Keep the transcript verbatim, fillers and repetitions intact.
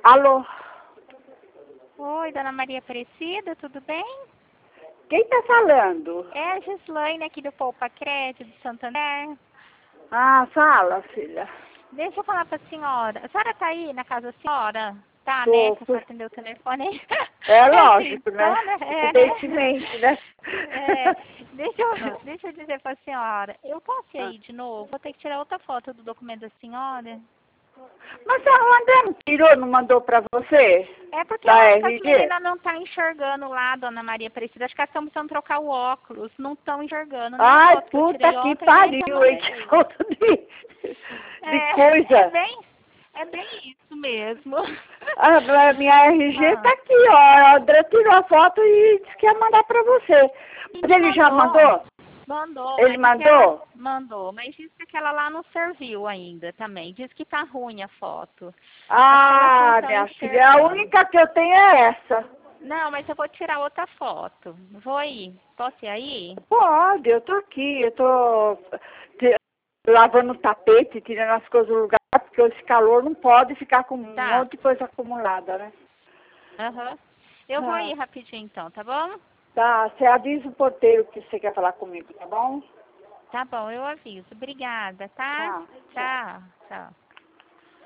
Alô? Oi, dona Maria Aparecida, tudo bem? Quem tá falando? É a Gislaine aqui do Poupa Crédito de Santander. Ah, fala, filha. Deixa eu falar pra senhora. A senhora tá aí na casa da senhora? Tá, Tô, né? Que eu tô. só atender o telefone aí. É Assim, lógico, né? então, né? É, Evidentemente, né? É, deixa, eu, Ah, deixa eu dizer pra senhora. Eu posso ir ah. aí de novo? Vou ter que tirar outra foto do documento da senhora. Mas o André não tirou, não mandou pra você? É porque eu Da acho que as R G? meninas não estão enxergando lá, dona Maria Aparecida. Acho que elas estão precisando trocar o óculos. Não estão enxergando. Nem a Ai, foto que eu tirei puta que ontem, nem a que eu pariu, hein? mandei Que hoje. falta de, de É, é coisa. bem, é bem isso mesmo. A a minha R G Ah, tá aqui, ó. O André tirou a foto e disse que ia mandar pra você. Mas ele ele já mandou, mandou? mandou, Ele mas aquela mandou? mandou, mas disse que aquela lá não serviu ainda também. Diz que tá ruim a foto. As fotos não Ah, estão minha filha, a enxergando. única que eu tenho é essa. Não, mas eu vou tirar outra foto. Vou aí. Posso ir aí? Pode, eu tô aqui, eu tô te- lavando o tapete, tirando as coisas do lugar, porque esse calor não pode ficar com um Tá. monte de coisa acumulada, né? Aham. Eu vou Ah, ir rapidinho então, tá bom? tá, você avisa o porteiro que você quer falar comigo, tá bom? Tá bom, eu aviso. Obrigada, tá? Tá, tchau. Tchau, tchau.